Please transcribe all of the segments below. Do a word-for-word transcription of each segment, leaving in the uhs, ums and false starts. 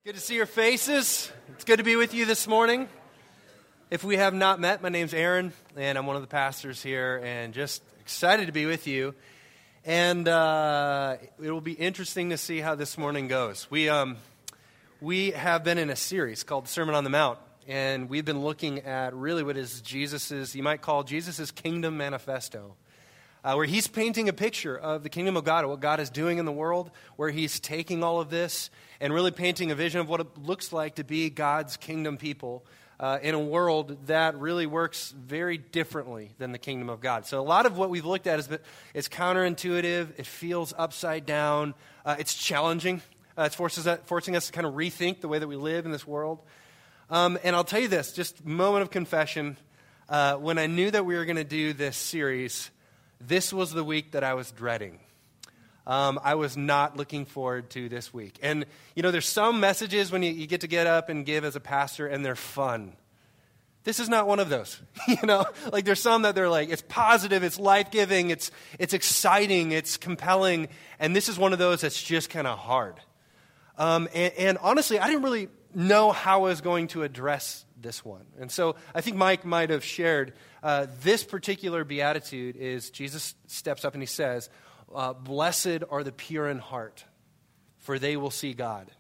Good to see your faces. It's good to be with you this morning. If we have not met, my name's Aaron, and I'm one of the pastors here, and just excited to be with you. And uh, it will be interesting to see how this morning goes. We um, we have been in a series called the Sermon on the Mount, and we've been looking at really what is Jesus's, you might call Jesus's kingdom manifesto. Uh, where he's painting a picture of the kingdom of God, of what God is doing in the world, where he's taking all of this and really painting a vision of what it looks like to be God's kingdom people uh, in a world that really works very differently than the kingdom of God. So a lot of what we've looked at is it's counterintuitive, it feels upside down, uh, it's challenging, uh, it's forces us, forcing us to kind of rethink the way that we live in this world. Um, and I'll tell you this, just a moment of confession, uh, when I knew that we were going to do this series, this was the week that I was dreading. Um, I was not looking forward to this week. And, you know, there's some messages when you, you get to get up and give as a pastor, and they're fun. This is not one of those. You know, like there's some that they're like, it's positive, it's life-giving, it's it's exciting, it's compelling. And this is one of those that's just kind of hard. Um, and, and honestly, I didn't really know how I was going to address this one. And so I think Mike might have shared uh, this particular beatitude is Jesus steps up and he says, uh, blessed are the pure in heart, for they will see God.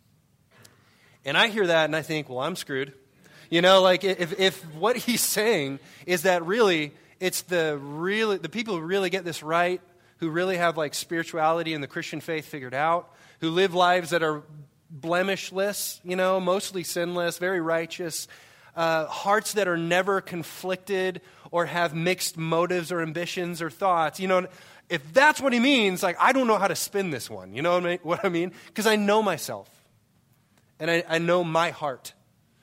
And I hear that and I think, well, I'm screwed. You know, like if if what he's saying is that really it's the really the people who really get this right, who really have like spirituality and the Christian faith figured out, who live lives that are blemishless, you know, mostly sinless, very righteous, uh, hearts that are never conflicted or have mixed motives or ambitions or thoughts. You know, if that's what he means, like, I don't know how to spin this one. You know what I mean? Because I know myself, and I, I know my heart.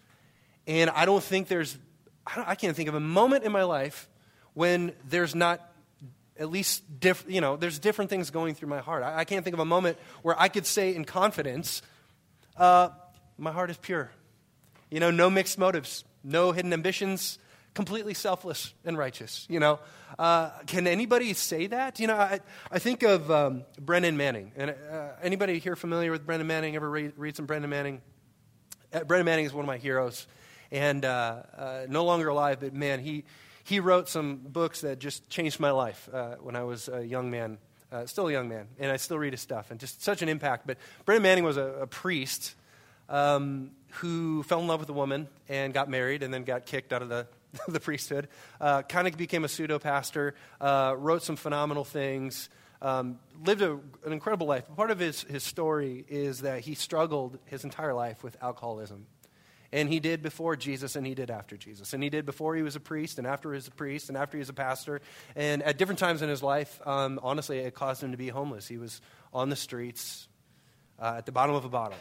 And I don't think there's, I, don't, I can't think of a moment in my life when there's not at least, diff, you know, there's different things going through my heart. I, I can't think of a moment where I could say in confidence, Uh, my heart is pure. You know, no mixed motives, no hidden ambitions, completely selfless and righteous, you know. Uh, can anybody say that? You know, I, I think of um, Brennan Manning. And uh, anybody here familiar with Brennan Manning? Ever read, read some Brennan Manning? Uh, Brennan Manning is one of my heroes. And uh, uh, no longer alive, but man, he, he wrote some books that just changed my life uh, when I was a young man. Uh, still a young man, and I still read his stuff, and just such an impact. But Brennan Manning was a, a priest um, who fell in love with a woman and got married and then got kicked out of the, the priesthood, uh, kind of became a pseudo-pastor, uh, wrote some phenomenal things, um, lived a, an incredible life. Part of his, his story is that he struggled his entire life with alcoholism. And he did before Jesus, and he did after Jesus. And he did before he was a priest, and after he was a priest, and after he was a pastor. And at different times in his life, um, honestly, it caused him to be homeless. He was on the streets, uh, at the bottom of a bottle.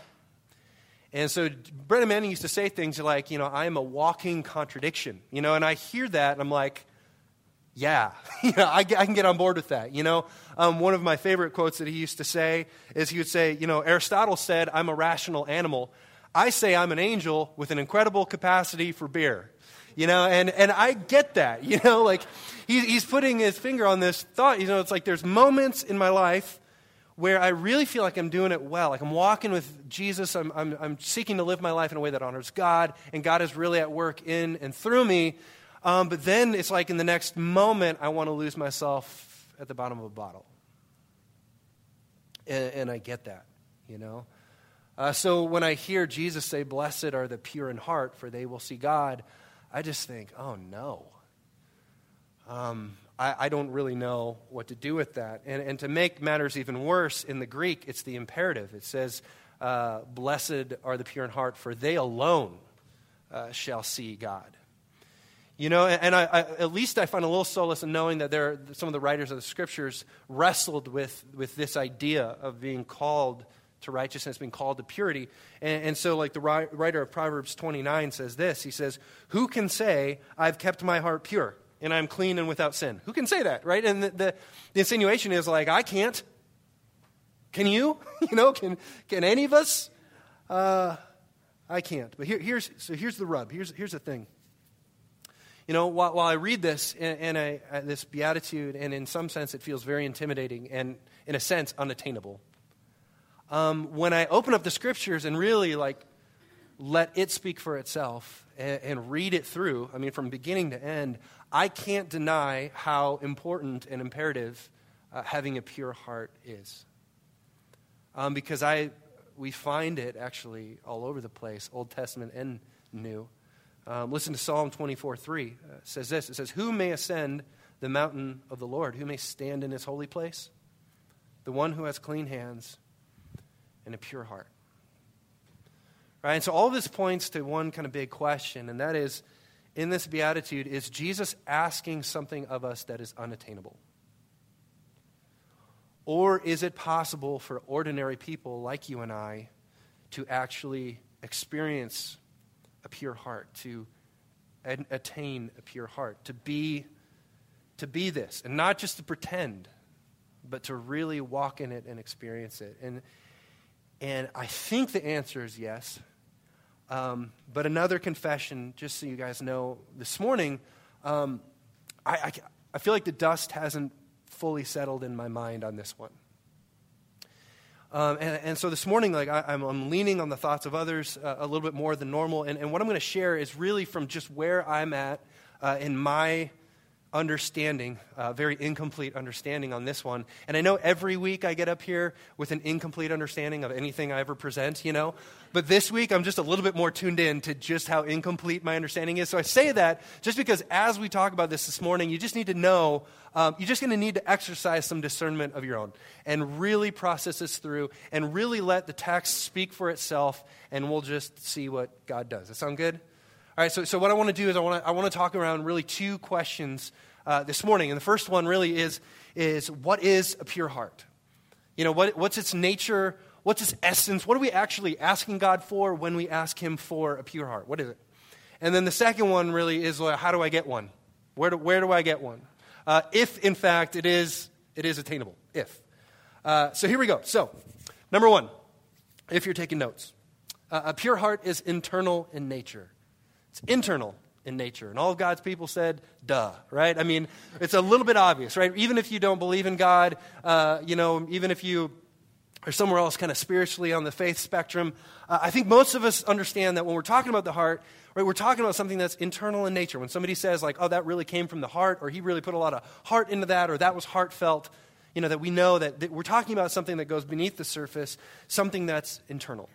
And so Brennan Manning used to say things like, you know, I am a walking contradiction. You know, and I hear that, and I'm like, yeah, you know, I, I can get on board with that. You know, um, one of my favorite quotes that he used to say is he would say, you know, Aristotle said, I'm a rational animal. I say I'm an angel with an incredible capacity for beer, you know, and, and I get that, you know, like he, he's putting his finger on this thought, you know, it's like there's moments in my life where I really feel like I'm doing it well, like I'm walking with Jesus, I'm, I'm, I'm seeking to live my life in a way that honors God, and God is really at work in and through me, um, but then it's like in the next moment I want to lose myself at the bottom of a bottle, and, and I get that, you know. Uh, so when I hear Jesus say, blessed are the pure in heart, for they will see God, I just think, oh no. Um, I, I don't really know what to do with that. And, and to make matters even worse, in the Greek, it's the imperative. It says, uh, blessed are the pure in heart, for they alone uh, shall see God. You know, and, and I, I, at least I find a little solace in knowing that there are some of the writers of the Scriptures wrestled with, with this idea of being called to righteousness, being called to purity. And, and so like the writer of Proverbs twenty-nine says this, he says, who can say, I've kept my heart pure and I'm clean and without sin? Who can say that, right? And the, the, the insinuation is like, I can't. Can you? You know, can can any of us? Uh, I can't. But here, here's so here's the rub. Here's here's the thing. You know, while, while I read this and, and I, uh, this beatitude, and in some sense it feels very intimidating and in a sense unattainable, um, when I open up the scriptures and really like let it speak for itself and, and read it through, I mean, from beginning to end, I can't deny how important and imperative uh, having a pure heart is. Um, because I, we find it actually all over the place, Old Testament and New. Um, listen to Psalm twenty-four three. Uh, it says this, it says, "Who may ascend the mountain of the Lord? Who may stand in his holy place? The one who has clean hands and a pure heart." Right? And so all this points to one kind of big question, and that is, in this beatitude, is Jesus asking something of us that is unattainable? Or is it possible for ordinary people like you and I to actually experience a pure heart, to a- attain a pure heart, to be, to be this, and not just to pretend, but to really walk in it and experience it? And And I think the answer is yes. Um, but another confession, just so you guys know, this morning, um, I, I, I feel like the dust hasn't fully settled in my mind on this one. Um, and, and so this morning, like I, I'm, I'm leaning on the thoughts of others uh, a little bit more than normal. And, and what I'm going to share is really from just where I'm at uh, in my understanding, uh, very incomplete understanding on this one. And I know every week I get up here with an incomplete understanding of anything I ever present, you know. But this week I'm just a little bit more tuned in to just how incomplete my understanding is. So I say that just because as we talk about this this morning, you just need to know, um, you're just going to need to exercise some discernment of your own and really process this through and really let the text speak for itself, and we'll just see what God does. That sound good? All right, so, so what I want to do is I want to I want to talk around really two questions uh, this morning. And the first one really is, is what is a pure heart? You know, what what's its nature? What's its essence? What are we actually asking God for when we ask him for a pure heart? What is it? And then the second one really is, well, how do I get one? Where do, where do I get one? Uh, if, in fact, it is it is attainable. If. Uh, so here we go. So, number one, if you're taking notes, uh, a pure heart is internal in nature. It's internal in nature. And all of God's people said, duh, right? I mean, it's a little bit obvious, right? Even if you don't believe in God, uh, you know, even if you are somewhere else kind of spiritually on the faith spectrum, uh, I think most of us understand that when we're talking about the heart, right, we're talking about something that's internal in nature. When somebody says like, oh, that really came from the heart, or he really put a lot of heart into that, or that was heartfelt, you know, that we know that, that we're talking about something that goes beneath the surface, something that's internal.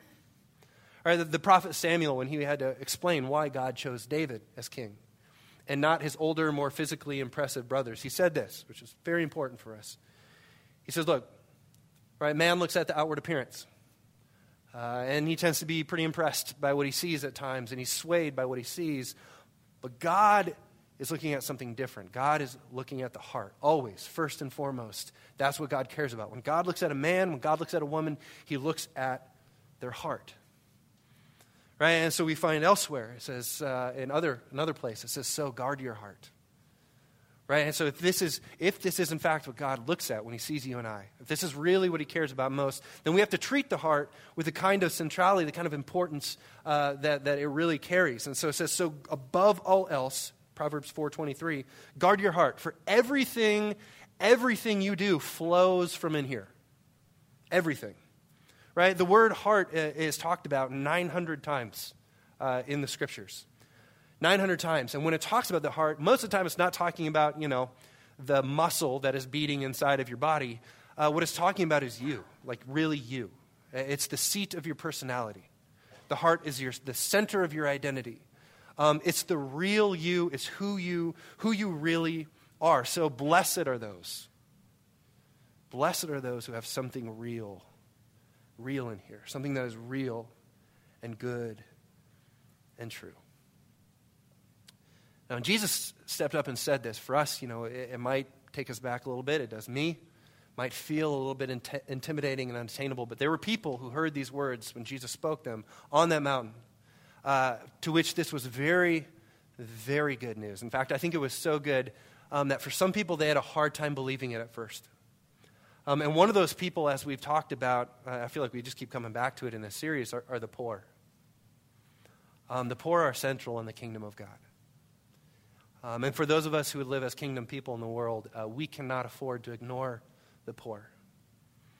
All right, the, the prophet Samuel, when he had to explain why God chose David as king and not his older, more physically impressive brothers, he said this, which is very important for us. He says, look, right, man looks at the outward appearance, uh, and he tends to be pretty impressed by what he sees at times, and he's swayed by what he sees. But God is looking at something different. God is looking at the heart, always, first and foremost. That's what God cares about. When God looks at a man, when God looks at a woman, he looks at their heart. Right, and so we find elsewhere, it says uh, in other another place, it says, so guard your heart. Right, and so if this is if this is in fact what God looks at when he sees you and I, if this is really what he cares about most, then we have to treat the heart with the kind of centrality, the kind of importance uh, that, that it really carries. And so it says, so above all else, Proverbs four twenty-three, guard your heart, for everything, everything you do flows from in here. Everything. Right? The word heart is talked about nine hundred times uh, in the scriptures. nine hundred times. And when it talks about the heart, most of the time it's not talking about, you know, the muscle that is beating inside of your body. Uh, what it's talking about is you, like really you. It's the seat of your personality. The heart is your the center of your identity. Um, it's the real you. It's who you who you really are. So blessed are those. Blessed are those who have something real. Real in here, something that is real and good and true. Now, when Jesus stepped up and said this, for us, you know, it, it might take us back a little bit. It does me. Might feel a little bit int- intimidating and unattainable, but there were people who heard these words when Jesus spoke them on that mountain, uh, to which this was very, very good news. In fact, I think it was so good um, that for some people, they had a hard time believing it at first. Um, and one of those people, as we've talked about, uh, I feel like we just keep coming back to it in this series, are, are the poor. Um, the poor are central in the kingdom of God. Um, and for those of us who live as kingdom people in the world, uh, we cannot afford to ignore the poor.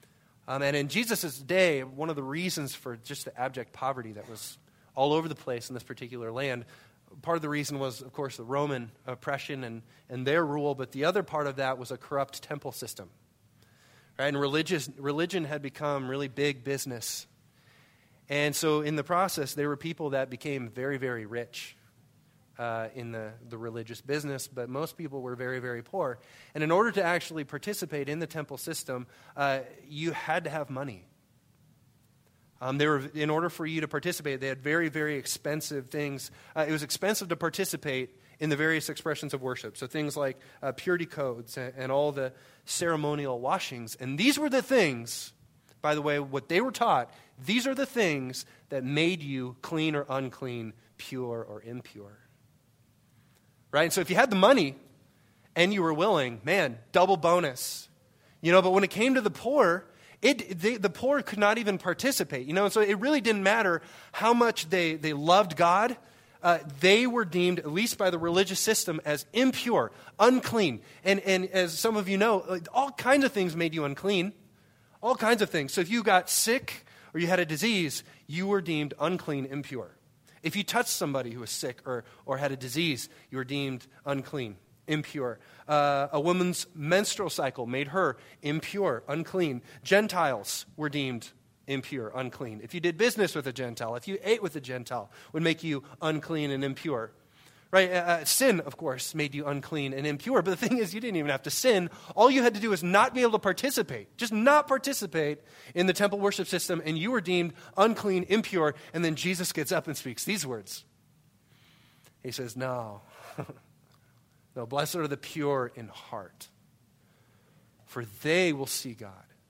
Um, and in Jesus' day, one of the reasons for just the abject poverty that was all over the place in this particular land, part of the reason was, of course, the Roman oppression and, and their rule, but the other part of that was a corrupt temple system. Right? And religious, religion had become really big business. And so in the process, there were people that became very, very rich uh, in the, the religious business, but most people were very, very poor. And in order to actually participate in the temple system, uh, you had to have money. Um, they were, in order for you to participate, they had very, very expensive things. Uh, it was expensive to participate in the various expressions of worship. So things like uh, purity codes and, and all the ceremonial washings. And these were the things, by the way, what they were taught, these are the things that made you clean or unclean, pure or impure. Right? And so if you had the money and you were willing, man, double bonus. You know, but when it came to the poor, It, they, the poor could not even participate, you know, and so it really didn't matter how much they, they loved God. Uh, they were deemed, at least by the religious system, as impure, unclean. And, and as some of you know, like, all kinds of things made you unclean. All kinds of things. So if you got sick or you had a disease, you were deemed unclean, impure. If you touched somebody who was sick or, or had a disease, you were deemed unclean, impure. Uh, a woman's menstrual cycle made her impure, unclean. Gentiles were deemed impure, unclean. If you did business with a Gentile, if you ate with a Gentile, would make you unclean and impure. Right? Uh, sin, of course, made you unclean and impure. But the thing is, you didn't even have to sin. All you had to do was not be able to participate. Just not participate in the temple worship system, and you were deemed unclean, impure. And then Jesus gets up and speaks these words. He says, no. No, blessed are the pure in heart, for they will see God.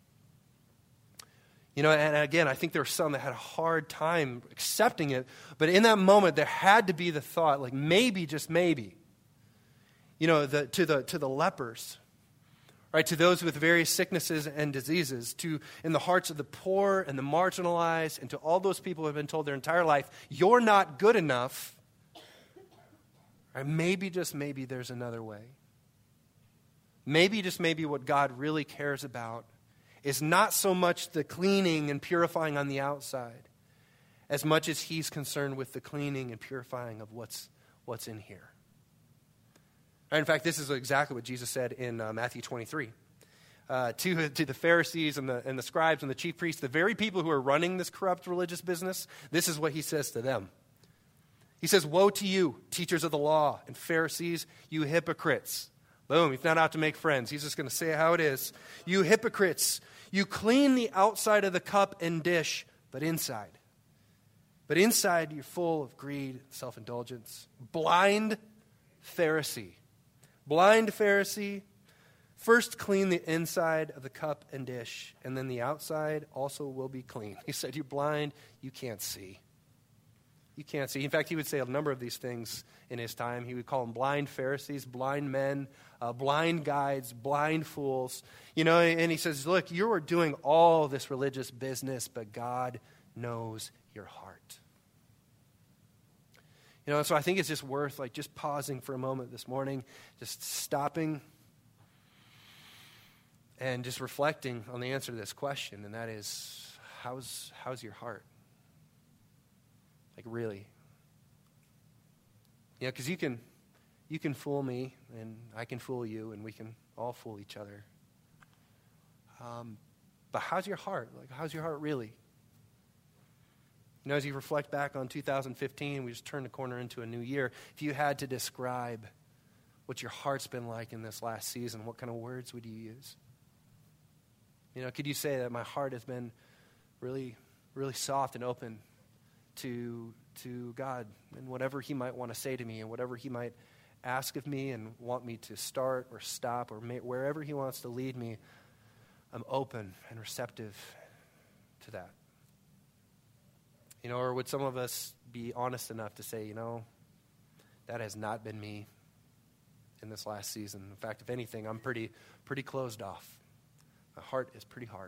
You know, and again, I think there were some that had a hard time accepting it, but in that moment, there had to be the thought, like maybe, just maybe, you know, the, to the to the lepers, right, to those with various sicknesses and diseases, to in the hearts of the poor and the marginalized, and to all those people who have been told their entire life, you're not good enough. Right? Maybe, just maybe, there's another way. Maybe, just maybe, what God really cares about is not so much the cleaning and purifying on the outside, as much as he's concerned with the cleaning and purifying of what's what's in here. Right? In fact, this is exactly what Jesus said in uh, Matthew twenty-three. Uh, to, to the Pharisees and the, and the scribes and the chief priests, the very people who are running this corrupt religious business, this is what he says to them. He says, woe to you, teachers of the law and Pharisees, you hypocrites. Boom, he's not out to make friends. He's just going to say how it is. You hypocrites, you clean the outside of the cup and dish, but inside. But inside you're full of greed, self-indulgence. Blind Pharisee. Blind Pharisee, first clean the inside of the cup and dish, and then the outside also will be clean. He said, you're blind, you can't see. You can't see. In fact, he would say a number of these things in his time. He would call them blind Pharisees, blind men, uh, blind guides, blind fools. You know, and he says, look, you are doing all this religious business, but God knows your heart. You know, so I think it's just worth like just pausing for a moment this morning, just stopping and just reflecting on the answer to this question, and that is, how's how's your heart? Like, really? Yeah, because you can, you can fool me, and I can fool you, and we can all fool each other. Um, but how's your heart? Like, how's your heart really? You know, as you reflect back on two thousand fifteen, we just turned the corner into a new year. If you had to describe what your heart's been like in this last season, what kind of words would you use? You know, could you say that my heart has been really, really soft and open to to God and whatever he might want to say to me and whatever he might ask of me and want me to start or stop or may, wherever he wants to lead me, I'm open and receptive to that. You know, or would some of us be honest enough to say, you know, that has not been me in this last season. In fact, if anything, I'm pretty pretty closed off. My heart is pretty hard.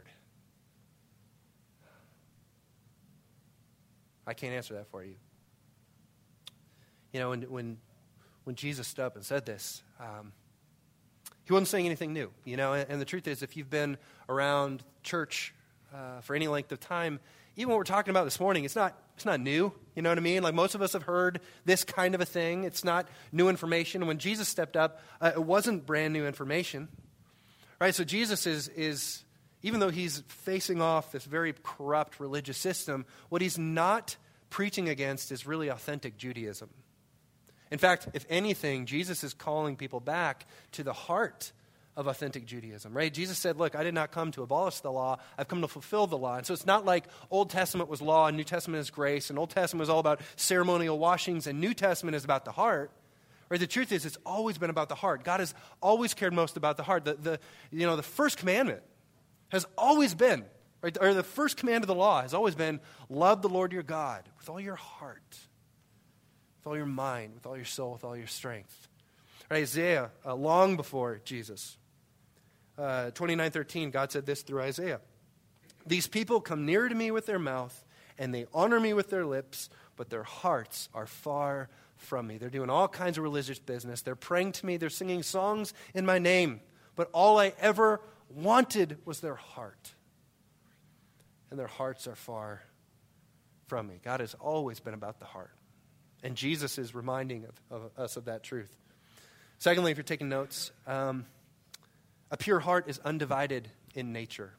I can't answer that for you. You know, when when when Jesus stood up and said this, um, he wasn't saying anything new. You know, and, and the truth is, if you've been around church uh, for any length of time, even what we're talking about this morning, it's not it's not new. You know what I mean? Like most of us have heard this kind of a thing. It's not new information. When Jesus stepped up, uh, it wasn't brand new information. Right? So Jesus is is even though he's facing off this very corrupt religious system, what he's not preaching against is really authentic Judaism. In fact, if anything, Jesus is calling people back to the heart of authentic Judaism, right? Jesus said, look, I did not come to abolish the law. I've come to fulfill the law. And so it's not like Old Testament was law and New Testament is grace, and Old Testament was all about ceremonial washings, and New Testament is about the heart. Right? The truth is, it's always been about the heart. God has always cared most about the heart. The, the, you know, the first commandment has always been, right, or the first command of the law has always been, love the Lord your God with all your heart, with all your mind, with all your soul, with all your strength. Right? Isaiah, uh, long before Jesus, Uh, twenty-nine thirteen, God said this through Isaiah. These people come near to me with their mouth, and they honor me with their lips, but their hearts are far from me. They're doing all kinds of religious business. They're praying to me. They're singing songs in my name. But all I ever wanted was their heart. And their hearts are far from me. God has always been about the heart. And Jesus is reminding of, of us of that truth. Secondly, if you're taking notes, um, a pure heart is undivided in nature.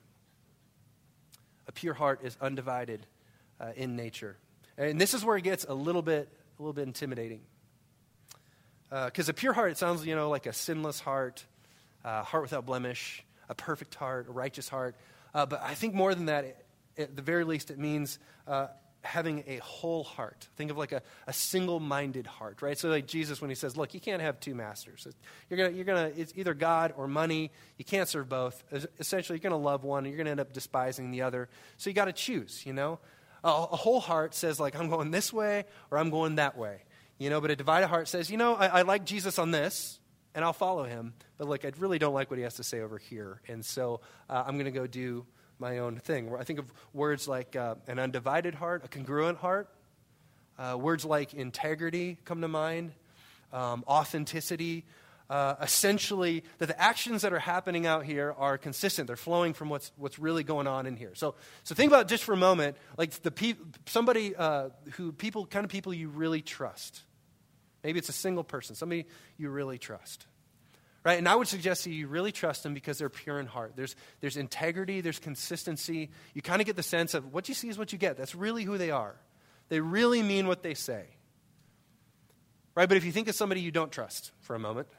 A pure heart is undivided uh, in nature. And this is where it gets a little bit a little bit intimidating. Because uh, a pure heart, it sounds, you know, like a sinless heart, a heart without blemish, a perfect heart, a righteous heart. Uh, but I think more than that, it, at the very least, it means uh, having a whole heart. Think of like a, a single-minded heart, right? So like Jesus, when he says, look, you can't have two masters. You're gonna, you're gonna, it's either God or money. You can't serve both. Essentially, you're going to love one, and you're going to end up despising the other. So you got to choose, you know? A, a whole heart says, like, I'm going this way or I'm going that way, you know? But a divided heart says, you know, I, I like Jesus on this, and I'll follow him. But, like, I really don't like what he has to say over here. And so uh, I'm going to go do my own thing. I think of words like uh, an undivided heart, a congruent heart. Uh, words like integrity come to mind, um, authenticity. Uh, essentially, that the actions that are happening out here are consistent. They're flowing from what's what's really going on in here. So, so think about it just for a moment, like the pe- somebody uh, who people kind of people you really trust. Maybe it's a single person, somebody you really trust. Right? And I would suggest that you really trust them because they're pure in heart. There's, there's integrity, there's consistency. You kind of get the sense of what you see is what you get. That's really who they are. They really mean what they say. Right? But if you think of somebody you don't trust for a moment,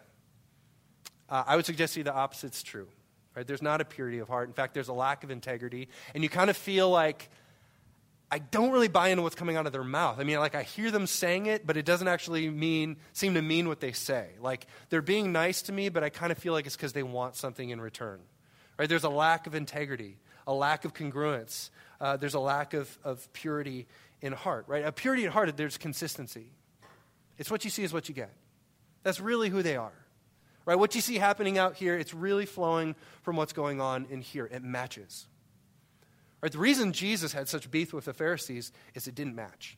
uh, I would suggest to you the opposite's true. Right? There's not a purity of heart. In fact, there's a lack of integrity. And you kind of feel like, I don't really buy into what's coming out of their mouth. I mean, like I hear them saying it, but it doesn't actually mean seem to mean what they say. Like they're being nice to me, but I kind of feel like it's because they want something in return. Right? There's a lack of integrity, a lack of congruence. Uh, there's a lack of, of purity in heart. Right? A purity in heart, there's consistency. It's what you see is what you get. That's really who they are. Right? What you see happening out here, it's really flowing from what's going on in here. It matches. Right, the reason Jesus had such beef with the Pharisees is it didn't match.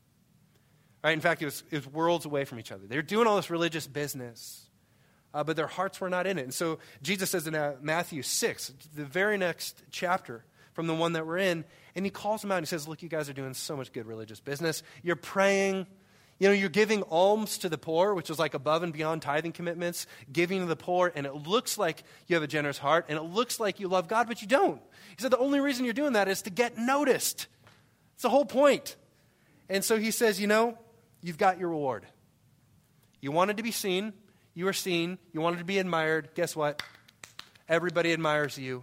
Right, in fact, it was, it was worlds away from each other. They were doing all this religious business, uh, but their hearts were not in it. And so Jesus says in uh, Matthew six, the very next chapter from the one that we're in, and he calls them out and he says, look, you guys are doing so much good religious business. You're praying. You know, you're giving alms to the poor, which is like above and beyond tithing commitments, giving to the poor, and it looks like you have a generous heart, and it looks like you love God, but you don't. He said the only reason you're doing that is to get noticed. It's the whole point. And so he says, you know, you've got your reward. You wanted to be seen. You were seen. You wanted to be admired. Guess what? Everybody admires you,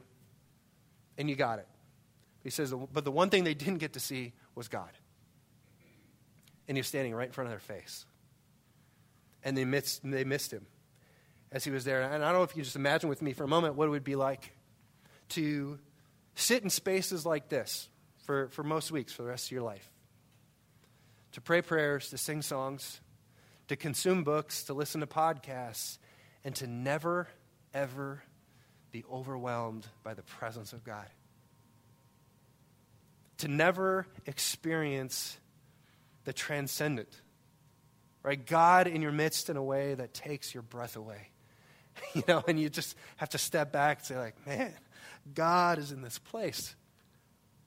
and you got it. He says, but the one thing they didn't get to see was God. And he was standing right in front of their face. And they missed, they missed him as he was there. And I don't know if you just imagine with me for a moment what it would be like to sit in spaces like this for, for most weeks for the rest of your life. To pray prayers, to sing songs, to consume books, to listen to podcasts, and to never, ever be overwhelmed by the presence of God. To never experience the transcendent, right? God in your midst in a way that takes your breath away. You know, and you just have to step back and say like, man, God is in this place.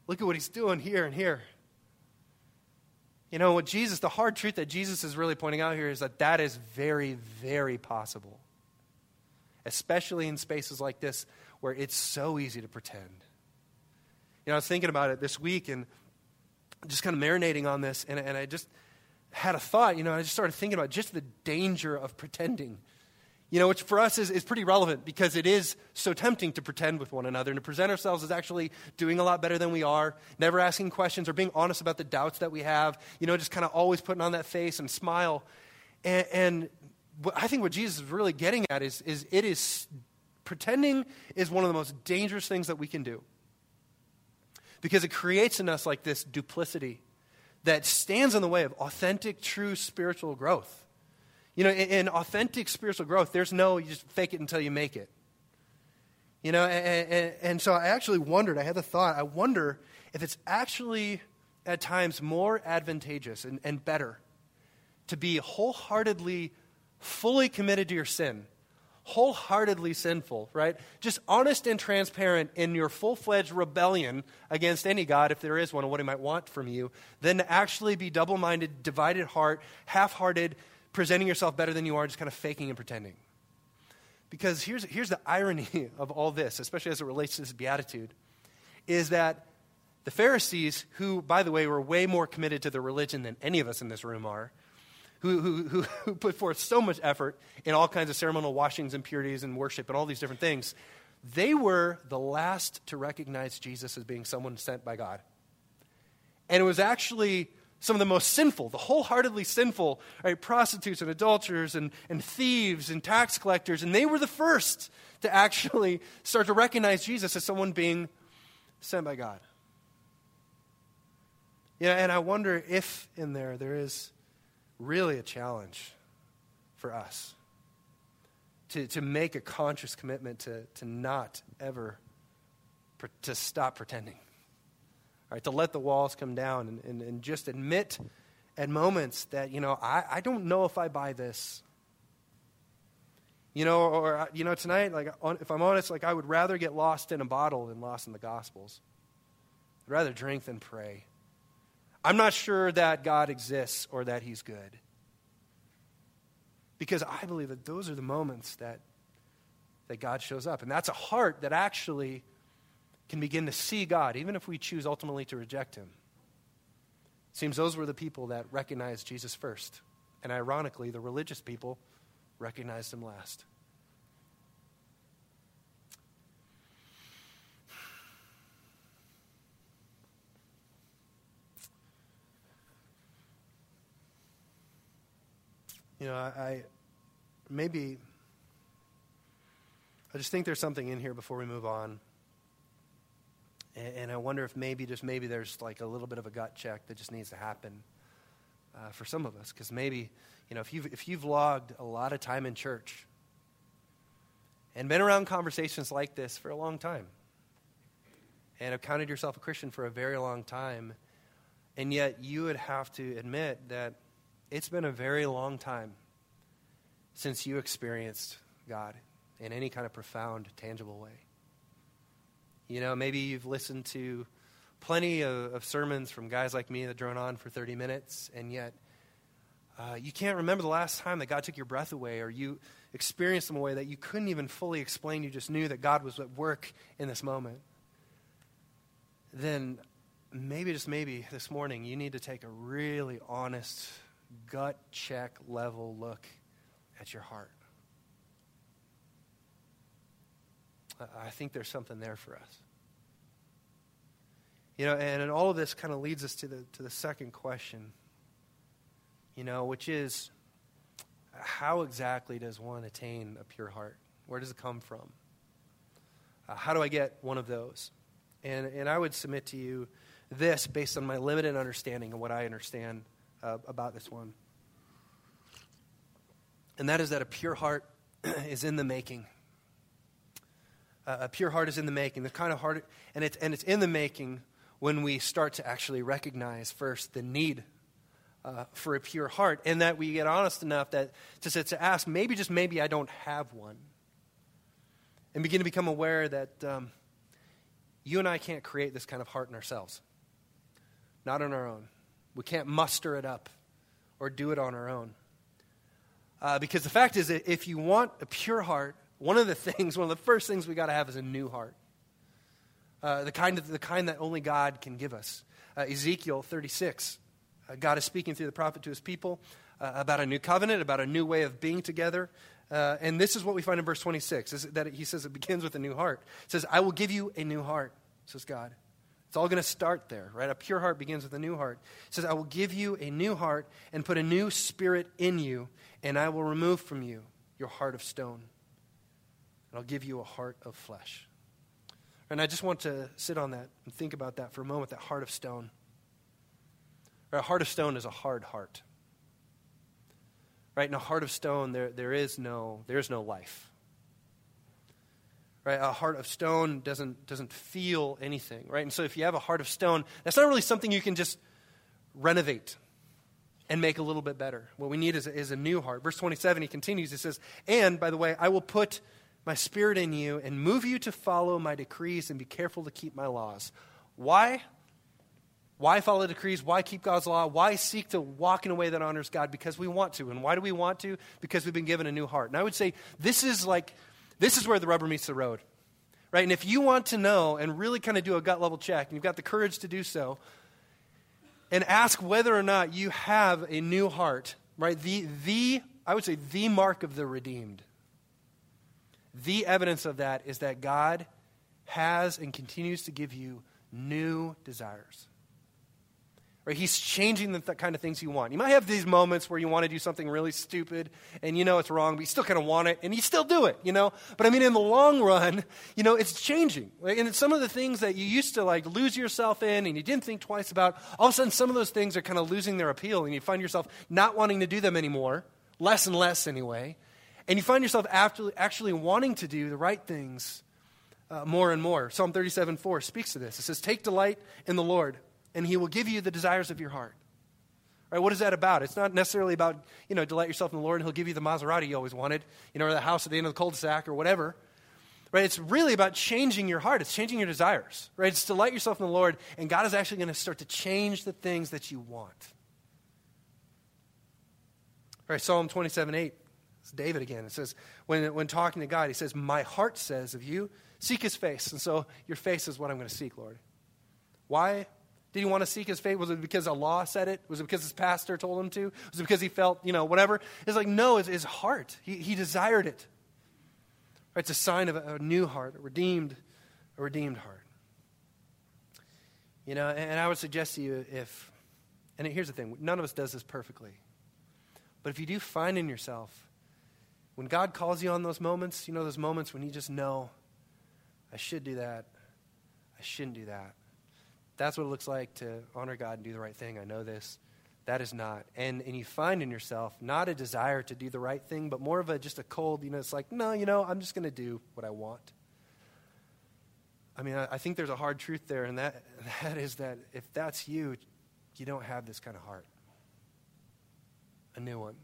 Look at what he's doing here and here. You know, what Jesus, the hard truth that Jesus is really pointing out here is that that is very, very possible. Especially in spaces like this where it's so easy to pretend. You know, I was thinking about it this week and just kind of marinating on this, and, and I just had a thought, you know, I just started thinking about just the danger of pretending. You know, which for us is, is pretty relevant because it is so tempting to pretend with one another and to present ourselves as actually doing a lot better than we are, never asking questions or being honest about the doubts that we have, you know, just kind of always putting on that face and smile. And, and what I think what Jesus is really getting at is, is it is, pretending is one of the most dangerous things that we can do because it creates in us like this duplicity that stands in the way of authentic, true spiritual growth. You know, in, in authentic spiritual growth, there's no, you just fake it until you make it. You know, and, and, and so I actually wondered, I had the thought, I wonder if it's actually at times more advantageous and, and better to be wholeheartedly, fully committed to your sin, wholeheartedly sinful, right? Just honest and transparent in your full-fledged rebellion against any God, if there is one, or what he might want from you, than to actually be double-minded, divided heart, half-hearted, presenting yourself better than you are, just kind of faking and pretending. Because here's, here's the irony of all this, especially as it relates to this beatitude, is that the Pharisees, who, by the way, were way more committed to their religion than any of us in this room are, who, who, who, who put forth so much effort in all kinds of ceremonial washings and purities and worship and all these different things, they were the last to recognize Jesus as being someone sent by God. And it was actually some of the most sinful, the wholeheartedly sinful, right, prostitutes and adulterers and, and thieves and tax collectors, and they were the first to actually start to recognize Jesus as someone being sent by God. You know, and I wonder if in there there is really a challenge for us to, to make a conscious commitment to, to not ever, to stop pretending. Right, to let the walls come down and, and, and just admit at moments that, you know, I, I don't know if I buy this. You know, or, you know, tonight, like, if I'm honest, like, I would rather get lost in a bottle than lost in the Gospels. I'd rather drink than pray. I'm not sure that God exists or that he's good. Because I believe that those are the moments that, that God shows up. And that's a heart that actually can begin to see God, even if we choose ultimately to reject him. It seems those were the people that recognized Jesus first. And ironically, the religious people recognized him last. You know, I, I maybe, I just think there's something in here before we move on. And I wonder if maybe, just maybe there's like a little bit of a gut check that just needs to happen uh, for some of us. Because maybe, you know, if you've, if you've logged a lot of time in church and been around conversations like this for a long time and have counted yourself a Christian for a very long time, and yet you would have to admit that it's been a very long time since you experienced God in any kind of profound, tangible way. You know, maybe you've listened to plenty of, of sermons from guys like me that drone on for thirty minutes, and yet uh, you can't remember the last time that God took your breath away, or you experienced them in a way that you couldn't even fully explain. You just knew that God was at work in this moment. Then maybe, just maybe, this morning, you need to take a really honest, gut check level look at your heart. I think there's something there for us. You know, and, and all of this kind of leads us to the to the second question, you know, which is, how exactly does one attain a pure heart? Where does it come from? Uh, how do I get one of those? And and I would submit to you this based on my limited understanding of what I understand uh, about this one. And that is that a pure heart is in the making. Uh, a pure heart is in the making. The kind of heart, and it's and it's in the making when we start to actually recognize first the need uh, for a pure heart, and that we get honest enough that to to ask, maybe just maybe I don't have one, and begin to become aware that um, you and I can't create this kind of heart in ourselves. Not on our own. We can't muster it up or do it on our own. Uh, because the fact is that if you want a pure heart, one of the things, one of the first things we got to have is a new heart. Uh, the kind of the kind that only God can give us. Uh, Ezekiel thirty-six, uh, God is speaking through the prophet to his people uh, about a new covenant, about a new way of being together. Uh, and this is what we find in verse twenty-six, is that he says it begins with a new heart. It says, I will give you a new heart, says God. It's all going to start there, right? A pure heart begins with a new heart. It says, I will give you a new heart and put a new spirit in you, and I will remove from you your heart of stone. And I'll give you a heart of flesh. And I just want to sit on that and think about that for a moment, that heart of stone. Right, a heart of stone is a hard heart. Right? In a heart of stone, there, there is no there is no life. Right? A heart of stone doesn't doesn't feel anything. Right? And so if you have a heart of stone, that's not really something you can just renovate and make a little bit better. What we need is a, is a new heart. Verse twenty-seven, he continues. He says, and, by the way, I will put my spirit in you and move you to follow my decrees and be careful to keep my laws. Why? Why follow decrees? Why keep God's law? Why seek to walk in a way that honors God? Because we want to. And why do we want to? Because we've been given a new heart. And I would say this is like, this is where the rubber meets the road. Right? And if you want to know and really kind of do a gut level check, and you've got the courage to do so, and ask whether or not you have a new heart, right? The, the, I would say the mark of the redeemed. The evidence of that is that God has and continues to give you new desires. Right? He's changing the th- kind of things you want. You might have these moments where you want to do something really stupid and you know it's wrong, but you still kind of want it and you still do it, you know? But I mean, in the long run, you know, it's changing. Right? And it's some of the things that you used to like lose yourself in and you didn't think twice about, all of a sudden some of those things are kind of losing their appeal and you find yourself not wanting to do them anymore, less and less anyway. And you find yourself actually, actually wanting to do the right things uh, more and more. Psalm thirty-seven four speaks to this. It says, take delight in the Lord, and he will give you the desires of your heart. Right? What is that about? It's not necessarily about, you know, delight yourself in the Lord, and he'll give you the Maserati you always wanted, you know, or the house at the end of the cul-de-sac or whatever. Right? It's really about changing your heart. It's changing your desires. Right? It's delight yourself in the Lord, and God is actually going to start to change the things that you want. Right? Psalm twenty-seven eight. It's David again. It says, when, when talking to God, he says, my heart says of you, seek his face. And so your face is what I'm going to seek, Lord. Why did he want to seek his face? Was it because Allah said it? Was it because his pastor told him to? Was it because he felt, you know, whatever? It's like, no, it's his heart. He, he desired it. Right? It's a sign of a, a new heart, a redeemed, a redeemed heart. You know, and, and I would suggest to you if, and here's the thing, none of us does this perfectly. But if you do find in yourself, when God calls you on those moments, you know, those moments when you just know, I should do that, I shouldn't do that. That's what it looks like to honor God and do the right thing. I know this. That is not. And and you find in yourself not a desire to do the right thing, but more of a just a cold, you know, it's like, no, you know, I'm just going to do what I want. I mean, I, I think there's a hard truth there, and that that is that if that's you, you don't have this kind of heart. A new one.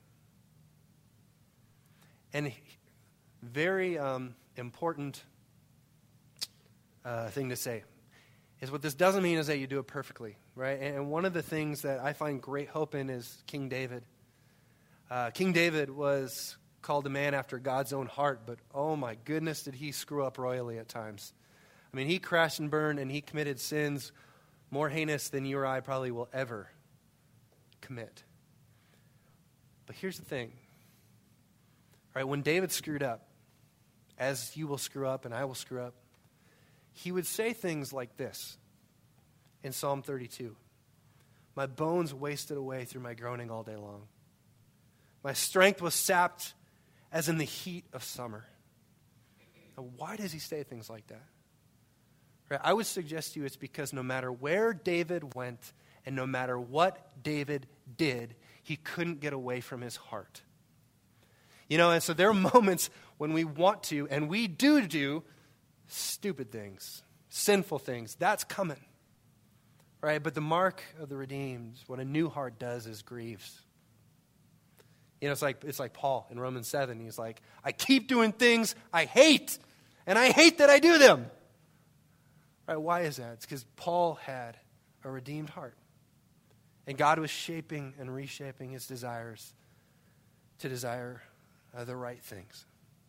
And very um, important uh, thing to say is what this doesn't mean is that you do it perfectly, right? And one of the things that I find great hope in is King David. Uh, King David was called a man after God's own heart, but oh my goodness, did he screw up royally at times. I mean, he crashed and burned, and he committed sins more heinous than you or I probably will ever commit. But here's the thing. Right, when David screwed up, as you will screw up and I will screw up, he would say things like this in Psalm thirty-two. My bones wasted away through my groaning all day long. My strength was sapped as in the heat of summer. Now, why does he say things like that? Right, I would suggest to you it's because no matter where David went and no matter what David did, he couldn't get away from his heart. You know, and so there are moments when we want to, and we do do stupid things, sinful things. That's coming, right? But the mark of the redeemed, what a new heart does is grieves. You know, it's like it's like Paul in Romans seven. He's like, I keep doing things I hate, and I hate that I do them. Right? Why is that? It's because Paul had a redeemed heart. And God was shaping and reshaping his desires to desire uh, the right things.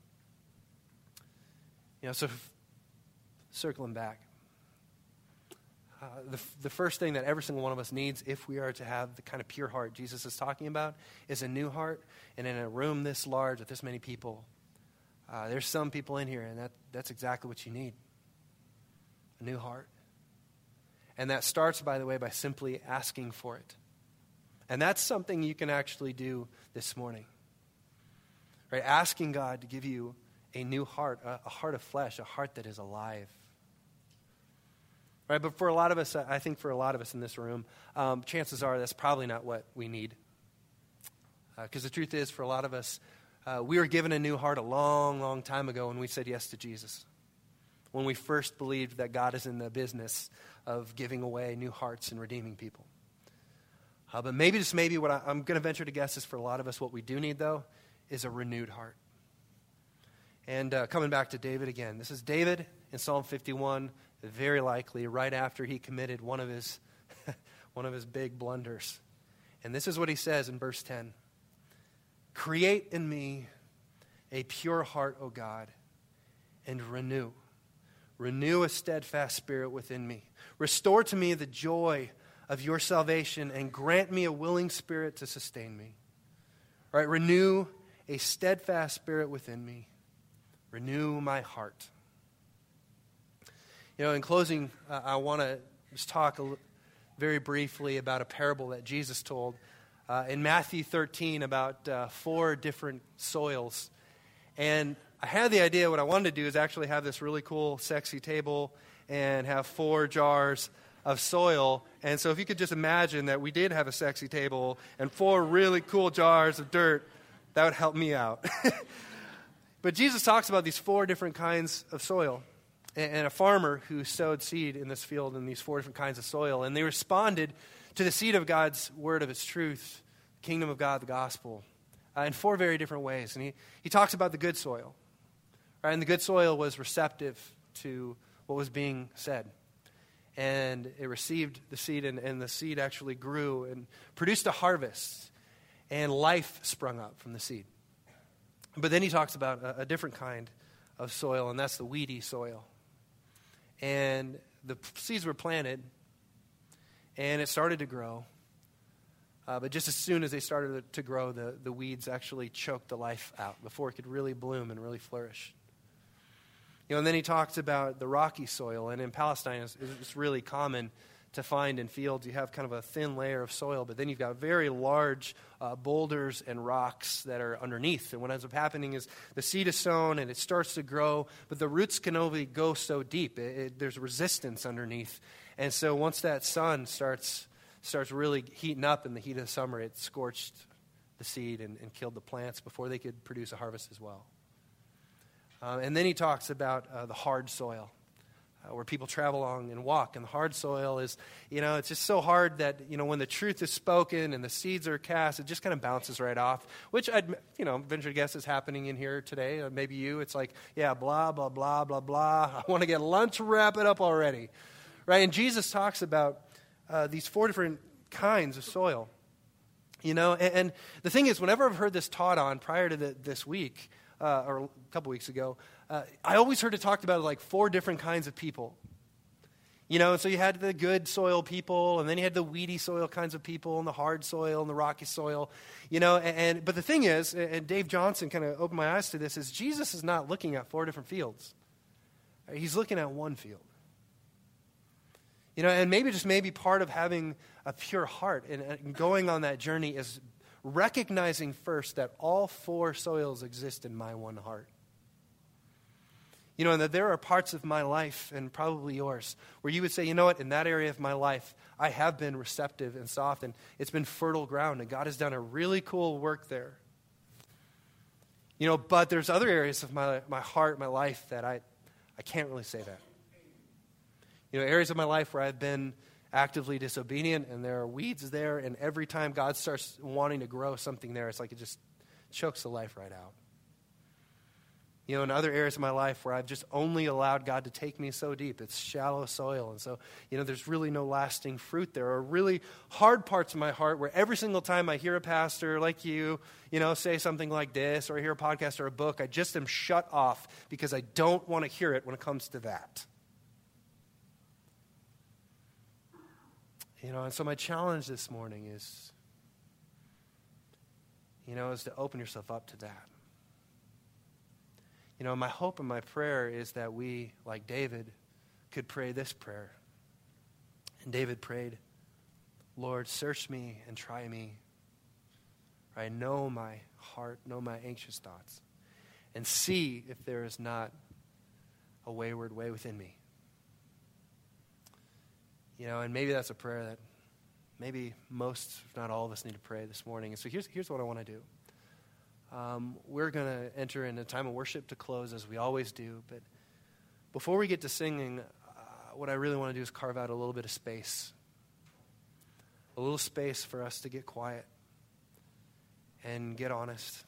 You know, so f- circling back, uh, the, f- the first thing that every single one of us needs if we are to have the kind of pure heart Jesus is talking about is a new heart. And in a room this large with this many people, uh, there's some people in here, and that, that's exactly what you need. A new heart. And that starts, by the way, by simply asking for it. And that's something you can actually do this morning. Right? Asking God to give you a new heart, a, a heart of flesh, a heart that is alive. Right? But for a lot of us, I think for a lot of us in this room, um, chances are that's probably not what we need. Because uh, the truth is, for a lot of us, uh, we were given a new heart a long, long time ago when we said yes to Jesus. When we first believed that God is in the business of giving away new hearts and redeeming people. Uh, but maybe, just maybe, what I, I'm going to venture to guess is for a lot of us, what we do need, though, is a renewed heart. And uh, coming back to David again, this is David in Psalm fifty-one, very likely right after he committed one of his one of his big blunders. And this is what he says in verse ten. Create in me a pure heart, O God, and renew. Renew a steadfast spirit within me. Restore to me the joy of your salvation and grant me a willing spirit to sustain me. All right, renew a steadfast spirit within me. Renew my heart. You know, in closing, uh, I want to just talk a l- very briefly about a parable that Jesus told uh, in Matthew thirteen about uh, four different soils. And I had the idea, what I wanted to do is actually have this really cool, sexy table and have four jars of soil. And so if you could just imagine that we did have a sexy table and four really cool jars of dirt, that would help me out. But Jesus talks about these four different kinds of soil. And a farmer who sowed seed in this field in these four different kinds of soil. And they responded to the seed of God's word of its truth, the kingdom of God, the gospel, uh, in four very different ways. And he, he talks about the good soil. Right? And the good soil was receptive to what was being said. And it received the seed, and, and the seed actually grew and produced a harvest. And life sprung up from the seed. But then he talks about a, a different kind of soil, and that's the weedy soil. And the seeds were planted, and it started to grow. Uh, but just as soon as they started to grow, the, the weeds actually choked the life out before it could really bloom and really flourish. You know, and then he talks about the rocky soil, and in Palestine, it's, it's really common to find in fields. You have kind of a thin layer of soil, but then you've got very large uh, boulders and rocks that are underneath. And what ends up happening is the seed is sown and it starts to grow, but the roots can only go so deep. It, it, there's resistance underneath. And so once that sun starts starts really heating up in the heat of the summer, it scorched the seed and, and killed the plants before they could produce a harvest as well. Uh, and then he talks about uh, the hard soil. Uh, where people travel along and walk. And the hard soil is, you know, it's just so hard that, you know, when the truth is spoken and the seeds are cast, it just kind of bounces right off, which I'd, you know, venture to guess is happening in here today. Uh, maybe you, it's like, yeah, blah, blah, blah, blah, blah. I want to get lunch, wrap it up already. Right? And Jesus talks about uh, these four different kinds of soil. You know, and, and the thing is, whenever I've heard this taught on prior to the, this week, uh, or a couple weeks ago, Uh, I always heard it talked about like four different kinds of people. You know, so you had the good soil people, and then you had the weedy soil kinds of people, and the hard soil, and the rocky soil. You know, and, and but the thing is, and Dave Johnson kind of opened my eyes to this, is Jesus is not looking at four different fields. He's looking at one field. You know, and maybe just maybe part of having a pure heart and, and going on that journey is recognizing first that all four soils exist in my one heart. You know, and that there are parts of my life, and probably yours, where you would say, you know what, in that area of my life, I have been receptive and soft, and it's been fertile ground, and God has done a really cool work there. You know, but there's other areas of my my heart, my life, that I, I can't really say that. You know, areas of my life where I've been actively disobedient, and there are weeds there, and every time God starts wanting to grow something there, it's like it just chokes the life right out. You know, in other areas of my life where I've just only allowed God to take me so deep, it's shallow soil. And so, you know, there's really no lasting fruit there. Or really hard parts of my heart where every single time I hear a pastor like you, you know, say something like this, or I hear a podcast or a book, I just am shut off because I don't want to hear it when it comes to that. You know, and so my challenge this morning is, you know, is to open yourself up to that. You know, my hope and my prayer is that we, like David, could pray this prayer. And David prayed, Lord, search me and try me. Right? Know my heart, know my anxious thoughts, and see if there is not a wayward way within me. You know, and maybe that's a prayer that maybe most, if not all of us, need to pray this morning. And so here's, here's what I want to do. Um, we're going to enter into a time of worship to close, as we always do. But before we get to singing, uh, what I really want to do is carve out a little bit of space. A little space for us to get quiet and get honest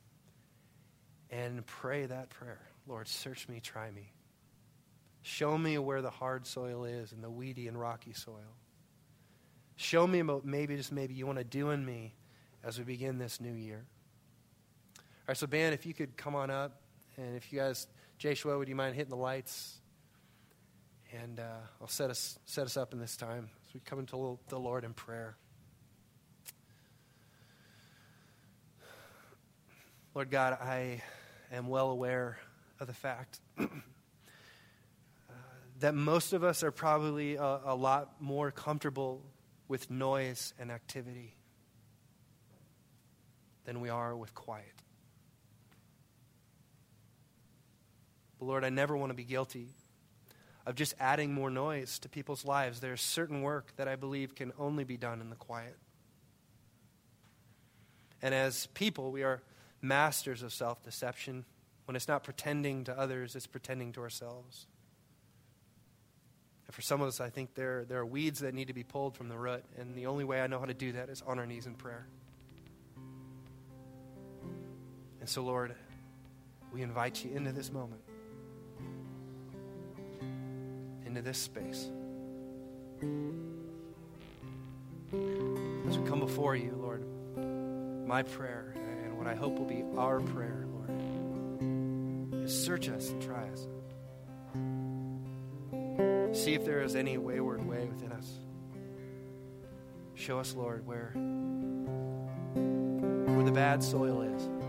and pray that prayer. Lord, search me, try me. Show me where the hard soil is and the weedy and rocky soil. Show me what maybe, just maybe, you want to do in me as we begin this new year. All right, so band, if you could come on up, and if you guys, Jashua, would you mind hitting the lights? And uh, I'll set us set us up in this time as we come into the Lord in prayer. Lord God, I am well aware of the fact uh, that most of us are probably a, a lot more comfortable with noise and activity than we are with quiet. But Lord, I never want to be guilty of just adding more noise to people's lives. There's certain work that I believe can only be done in the quiet. And as people, we are masters of self-deception. When it's not pretending to others, it's pretending to ourselves. And for some of us, I think there, there are weeds that need to be pulled from the root. And the only way I know how to do that is on our knees in prayer. And so, Lord, we invite you into this moment, into this space. As we come before you, Lord, my prayer, and what I hope will be our prayer, Lord, is search us and try us. See if there is any wayward way within us. Show us, Lord, where, where the bad soil is.